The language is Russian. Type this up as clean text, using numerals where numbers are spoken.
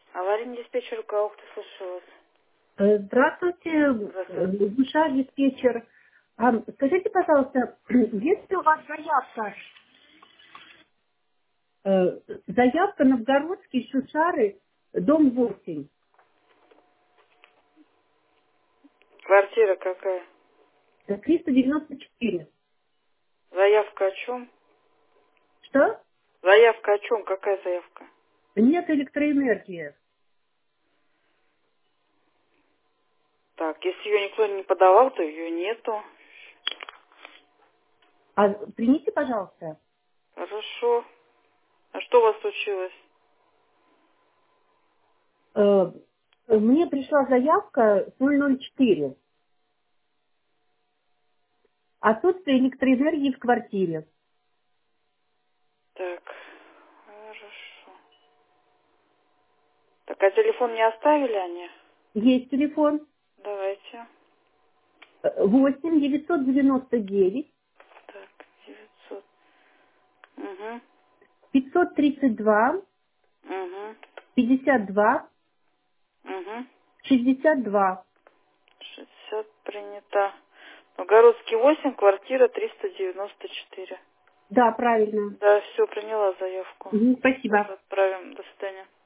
Аварийный диспетчер Гаук, слышу вас. Здравствуйте, Здравствуйте. душа диспетчер. Скажите, пожалуйста, есть ли у вас заявка Новгородский, Шушары, дом 8, Квартира какая? 394. Заявка о чем? Что? Заявка о чем? Какая заявка? Нет электроэнергии. Так, если ее никто не подавал, то ее нету. Примите, пожалуйста. Хорошо. А что у вас случилось? Э, Мне пришла заявка с 004. Отсутствие электроэнергии в квартире. Так, хорошо. Так, а телефон не оставили они? Есть телефон Давайте. 8 999 Так, 900. Угу. 532 Угу. 52 Угу. 62. 60 принято. Новгородский 8, квартира 394. Да, правильно. Да, все, приняла заявку. Спасибо. Сейчас отправим. До свидания.